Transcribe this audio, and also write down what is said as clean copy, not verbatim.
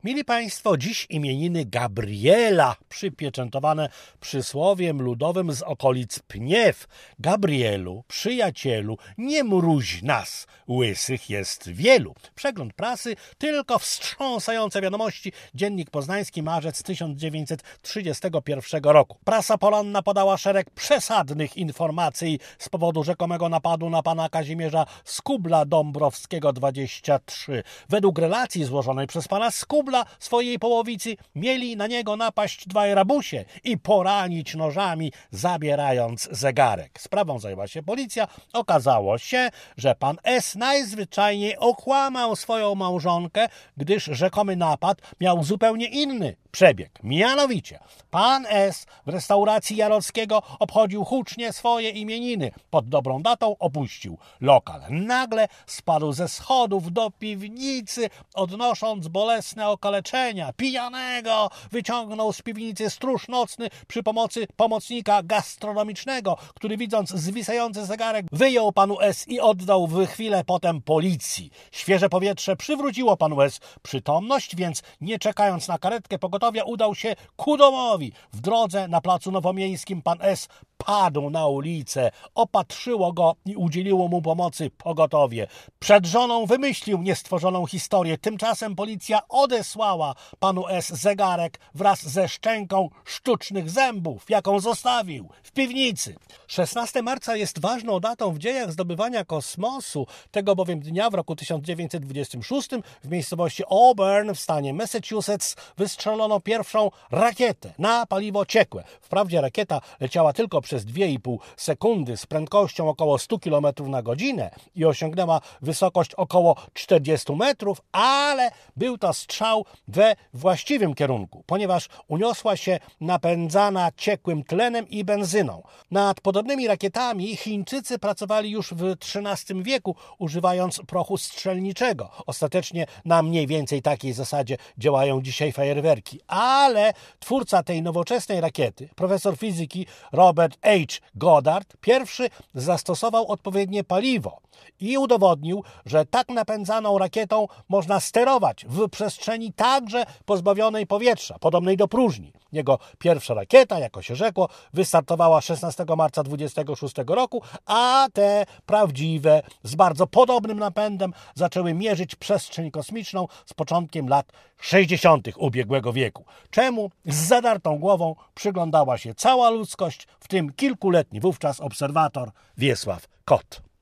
Mili Państwo, dziś imieniny Gabriela, przypieczętowane przysłowiem ludowym z okolic Pniew. Gabrielu, przyjacielu, nie mruź nas, łysych jest wielu. Przegląd prasy, tylko wstrząsające wiadomości. Dziennik Poznański, marzec 1931 roku. Prasa poranna podała szereg przesadnych informacji z powodu rzekomego napadu na pana Kazimierza Skubla Dąbrowskiego 23. Według relacji złożonej przez pana Skubla, swojej połowicy, mieli na niego napaść dwaj rabusie i poranić nożami, zabierając zegarek. Sprawą zajęła się policja. Okazało się, że pan S. najzwyczajniej okłamał swoją małżonkę, gdyż rzekomy napad miał zupełnie inny przebieg. Mianowicie, pan S. w restauracji Jarockiego obchodził hucznie swoje imieniny. Pod dobrą datą opuścił lokal. Nagle spadł ze schodów do piwnicy, odnosząc bolesne okaleczenia. Pijanego wyciągnął z piwnicy stróż nocny przy pomocy pomocnika gastronomicznego, który, widząc zwisający zegarek, wyjął panu S. i oddał w chwilę potem policji. Świeże powietrze przywróciło panu S. przytomność, więc nie czekając na karetkę pogotowia, udał się ku domowi. W drodze na placu Nowomiejskim pan S. padł na ulicę. Opatrzyło go i udzieliło mu pomocy pogotowie. Przed żoną wymyślił niestworzoną historię. Tymczasem policja odesłała panu S. zegarek wraz ze szczęką sztucznych zębów, jaką zostawił w piwnicy. 16 marca jest ważną datą w dziejach zdobywania kosmosu. Tego bowiem dnia w roku 1926 w miejscowości Auburn w stanie Massachusetts wystrzelono pierwszą rakietę na paliwo ciekłe. Wprawdzie rakieta leciała tylko przez 2,5 sekundy z prędkością około 100 km na godzinę i osiągnęła wysokość około 40 metrów, ale był to strzał we właściwym kierunku, ponieważ uniosła się napędzana ciekłym tlenem i benzyną. Nad podobnymi rakietami Chińczycy pracowali już w XIII wieku, używając prochu strzelniczego. Ostatecznie na mniej więcej takiej zasadzie działają dzisiaj fajerwerki. Ale twórca tej nowoczesnej rakiety, profesor fizyki Robert H. Goddard, pierwszy zastosował odpowiednie paliwo i udowodnił, że tak napędzaną rakietą można sterować w przestrzeni także pozbawionej powietrza, podobnej do próżni. Jego pierwsza rakieta, jako się rzekło, wystartowała 16 marca 26 roku, a te prawdziwe, z bardzo podobnym napędem, zaczęły mierzyć przestrzeń kosmiczną z początkiem lat 60. ubiegłego wieku. Czemu z zadartą głową przyglądała się cała ludzkość, w tym kilkuletni wówczas obserwator Wiesław Kot.